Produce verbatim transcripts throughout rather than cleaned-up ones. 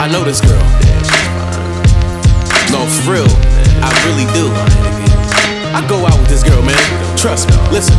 I know this girl. No, for real, I really do. I go out with this girl, man. Trust me, listen.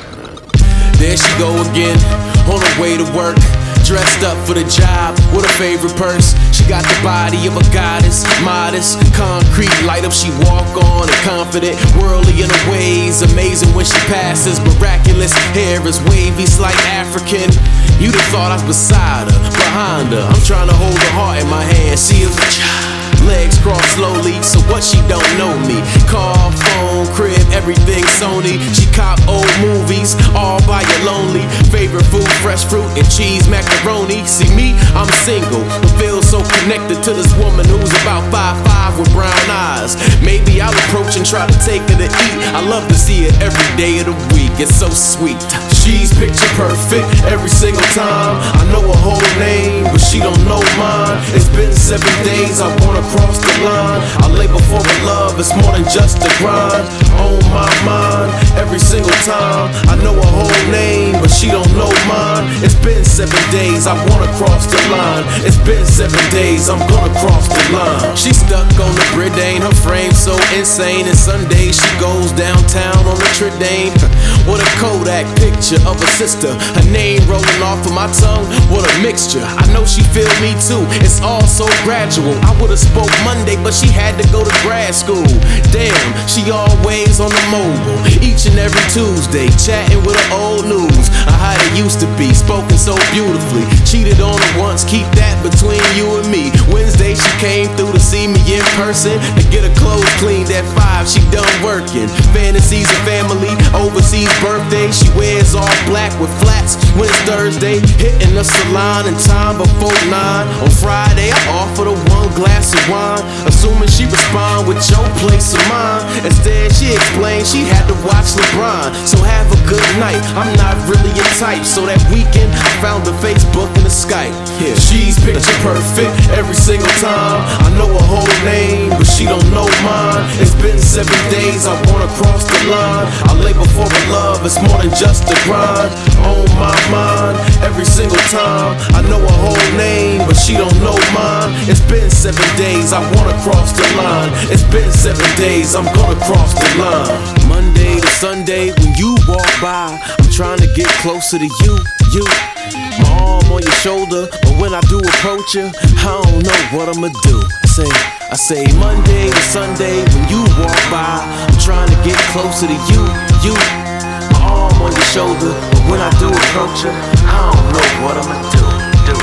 There she go again, on her way to work, dressed up for the job with her favorite purse. She got the body of a goddess, modest, concrete, light up she walk on, and confident, worldly in her ways, amazing when she passes, miraculous, hair is wavy, slight African. You'd have thought I was beside her, behind her. I'm trying to hold her heart in my hand, she is a child. Legs crossed slowly, so what she don't know me. Car, phone, crib, everything Sony. She cop old movies, all by your lonely. Favorite food, fresh fruit and cheese macaroni. See me, I'm single, but feel so connected to this woman who's about five five with brown eyes. Maybe I'll approach and try to take her to eat. I love to see her every day of the week, it's so sweet. She's picture perfect every single time. I know her whole name, but she don't know mine. It's been seven days, I wanna cross the line. I lay before her love, it's more than just a grind. On my mind, every single time. I know her whole name, but she don't know mine. It's been seven days, I wanna cross the line. It's been seven days, I'm gonna cross the line. She stuck on the Bridane, her frame so insane. And Sundays she goes downtown on the Tridane. What a Kodak picture of a sister, her name rolling off of my tongue. What a mixture, I know she feel me too. It's all so gradual. I would've spoke Monday, but she had to go to grad school. Damn, she always on the mobile, each and every Tuesday, chatting with her old news. How it used to be, spoken so beautifully. Cheated on her once, keep that between you and me. Wednesday she came through to see me in person, to get her clothes cleaned at five, she done working. Fantasies of family, overseas birthday. She wears all black with flats when it's Thursday. Hitting the salon in time before nine. On Friday I offered her one glass of wine, assuming she respond with your place of mine. Instead she explained she had to watch LeBron. So have a good night, I'm not really a type. So that weekend I found her Facebook and a Skype. Yeah. She's picture perfect every single time. I know her whole name, but she don't know mine. It's been seven days, I wanna cross the line. I lay before her love, it's more than just a grind. On my mind, every single time. I know her whole name, but she don't know mine. It's been seven days, I wanna cross the line. It's been seven days, I'm gonna cross the line. Monday to Sunday, when you walk by, I'm trying to get closer to you, you. My arm on your shoulder, but when I do approach you, I don't know what I'ma do. I say, I say Monday to Sunday, when you walk by, I'm trying to get closer to you, you. My arm on your shoulder, but when I do approach you, I don't know what I'ma do, do.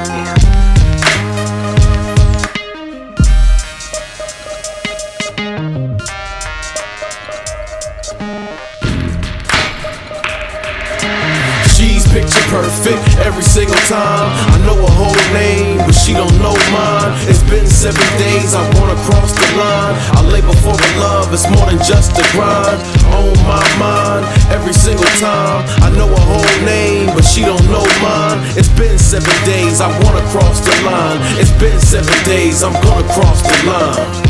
She's picture perfect every single time. I know her whole name, but she don't know mine. It's been seven days, I wanna cross the line. I lay before her love, it's more than just a grind. On my mind, every single time. I know her whole name, but she don't know mine. It's been seven days, I wanna cross the line. It's been seven days, I'm gonna cross the line.